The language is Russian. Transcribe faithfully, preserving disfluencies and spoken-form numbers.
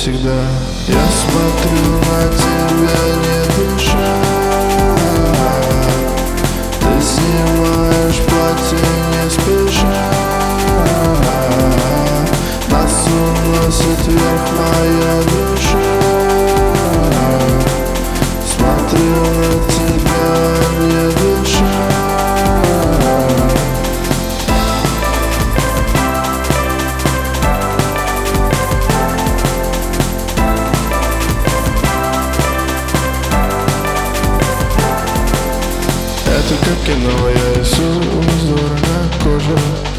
всегда. Я смотрю на тебя, не дыша. Ты снимаешь платье не спеша. Нас уносит вверх моя душа. Смотрю на тебя, не дыша. Это как кино, я рисую узоры на коже.